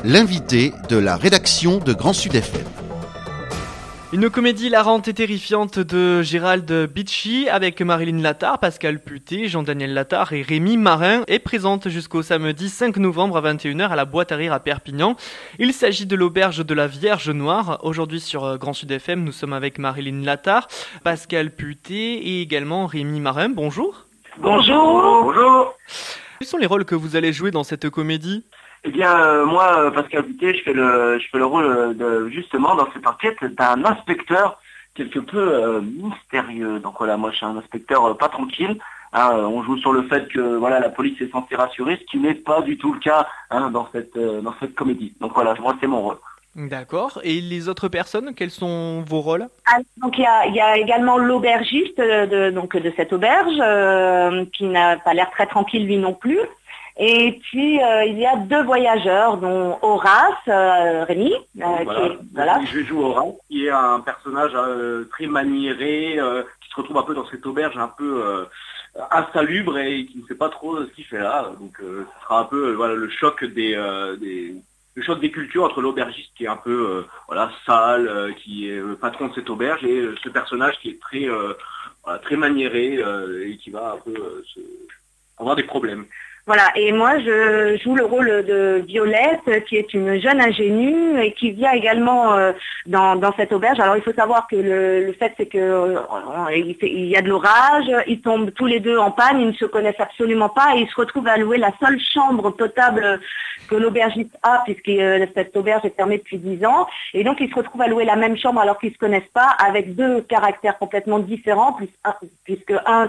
l'invité de la rédaction de Grand Sud FM. Une comédie hilarante et terrifiante de Gérald Bicci avec Marilyn Lattard, Pascal Puté, Jean-Daniel Lattard et Rémi Marin est présente jusqu'au samedi 5 novembre à 21h à la Boîte à Rire à Perpignan. Il s'agit de l'Auberge de la Vierge Noire. Aujourd'hui sur Grand Sud FM, nous sommes avec Marilyn Lattard, Pascal Puté et également Rémi Marin. Bonjour. Bonjour. Bonjour. Quels sont les rôles que vous allez jouer dans cette comédie ? Eh bien, moi, Pascal Puté, je fais le rôle justement dans cette enquête d'un inspecteur quelque peu mystérieux. Donc voilà, moi je suis un inspecteur pas tranquille. On joue sur le fait que voilà, la police est censée rassurer, ce qui n'est pas du tout le cas dans cette comédie. Donc voilà, moi c'est mon rôle. D'accord. Et les autres personnes, quels sont vos rôles ? Donc il y a également l'aubergiste de cette auberge qui n'a pas l'air très tranquille lui non plus. Et puis il y a deux voyageurs, dont Horace, Rémi, Je joue Horace, qui est un personnage très maniéré, qui se retrouve un peu dans cette auberge un peu insalubre et qui ne sait pas trop ce qu'il fait là. Donc ce sera un peu le choc le choc des cultures entre l'aubergiste qui est un peu sale, qui est le patron de cette auberge, et ce personnage qui est très maniéré et qui va un peu avoir des problèmes. Voilà, et moi je joue le rôle de Violette, qui est une jeune ingénue et qui vient également dans cette auberge. Alors il faut savoir que le fait c'est que il y a de l'orage, ils tombent tous les deux en panne, ils ne se connaissent absolument pas et ils se retrouvent à louer la seule chambre potable que l'aubergiste a, puisque cette auberge est fermée depuis 10 ans. Et donc ils se retrouvent à louer la même chambre alors qu'ils ne se connaissent pas, avec deux caractères complètement différents, puisque un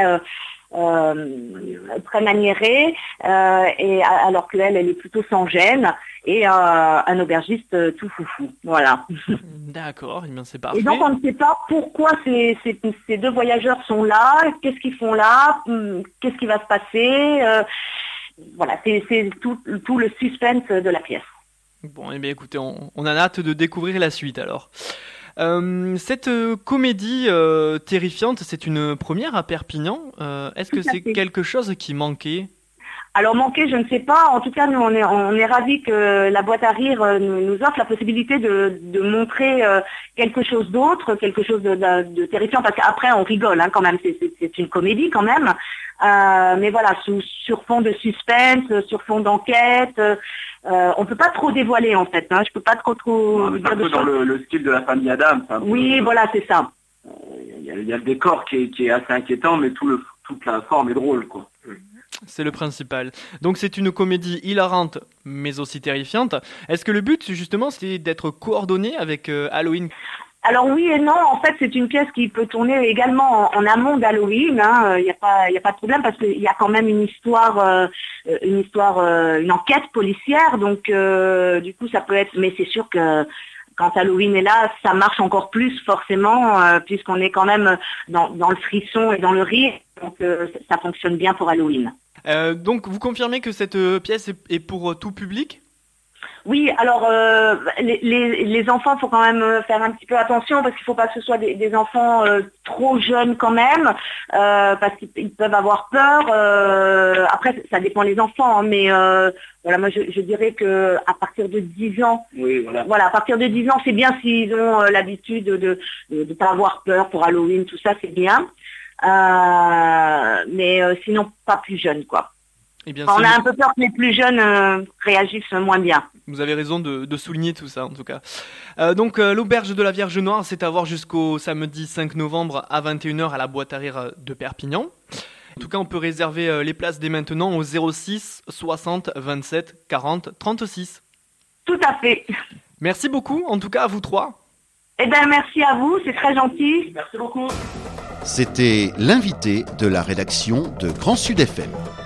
très maniérée, et alors qu'elle est plutôt sans gêne, et un aubergiste tout foufou. Voilà. D'accord, bien c'est parfait. Et donc on ne sait pas pourquoi ces deux voyageurs sont là, qu'est-ce qu'ils font là, qu'est-ce qui va se passer. Voilà, c'est tout le suspense de la pièce. Bon, eh bien écoutez, on a hâte de découvrir la suite alors. Cette comédie terrifiante, c'est une première à Perpignan. Est-ce que c'est quelque chose qui manquait ? Alors manquer, je ne sais pas. En tout cas, nous on est ravis que la Boîte à Rire nous offre la possibilité de montrer quelque chose d'autre, quelque chose de terrifiant. Parce qu'après on rigole quand même. C'est une comédie quand même. Mais voilà, sur fond de suspense, sur fond d'enquête. On peut pas trop dévoiler en fait. Je peux pas trop. C'est un peu dans le style de la famille Adams. Oui, voilà, c'est ça. Il y a le décor qui est assez inquiétant, mais toute la forme est drôle, quoi. C'est le principal. Donc c'est une comédie hilarante, mais aussi terrifiante. Est-ce que le but, justement, c'est d'être coordonné avec Halloween ? Alors oui et non, en fait c'est une pièce qui peut tourner également en amont d'Halloween, il y a pas de problème parce qu'il y a quand même une enquête policière, donc du coup ça peut être, mais c'est sûr que quand Halloween est là, ça marche encore plus forcément, puisqu'on est quand même dans le frisson et dans le rire, donc ça fonctionne bien pour Halloween. Donc vous confirmez que cette pièce est pour tout public ? Oui, alors les enfants, faut quand même faire un petit peu attention parce qu'il faut pas que ce soit des enfants trop jeunes quand même, parce qu'ils peuvent avoir peur. Après, ça dépend des enfants, mais voilà, moi je dirais que à partir de 10 ans, oui, voilà, à partir de 10 ans, c'est bien s'ils ont l'habitude de pas avoir peur pour Halloween, tout ça, c'est bien. Mais sinon pas plus jeunes, quoi. Eh bien, on a un peu peur que les plus jeunes réagissent moins bien. Vous avez raison de souligner tout ça en tout cas. Donc l'Auberge de la Vierge Noire, c'est à voir jusqu'au samedi 5 novembre à 21h à la Boîte à Rire de Perpignan. En tout cas, on peut réserver les places dès maintenant au 06 60 27 40 36. Tout à fait. Merci beaucoup, en tout cas à vous trois. Eh bien merci à vous, c'est très gentil. Merci beaucoup. C'était l'invité de la rédaction de Grand Sud FM.